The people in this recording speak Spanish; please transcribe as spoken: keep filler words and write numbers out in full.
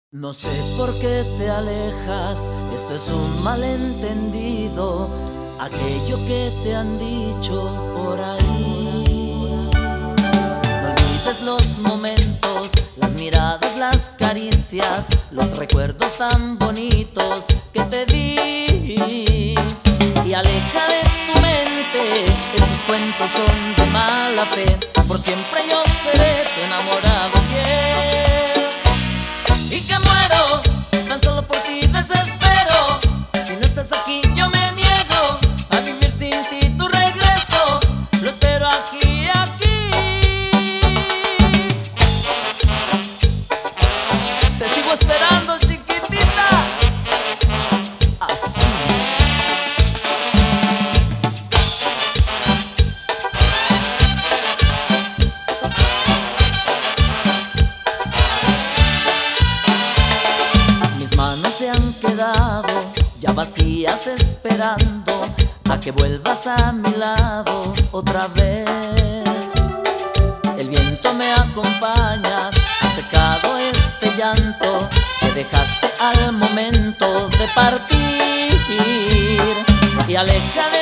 No sé por qué te alejas, esto es un malentendido, aquello que te han dicho por ahí. No olvides los momentos, las miradas, las caricias, los recuerdos tan bonitos que te di. Y aleja de tu mente, esos cuentos son de mala fe, por siempre yo seré tu enamorado fiel. Y que muero, tan solo por ti desespero. Si no estás aquí yo me niego a vivir sin ti tu regreso. Lo espero aquí, aquí. Te sigo esperando, chiquitita. Así. Manos se han quedado ya vacías esperando a que vuelvas a mi lado otra vez. El viento me acompaña, ha secado este llanto que dejaste al momento de partir. Y aleja de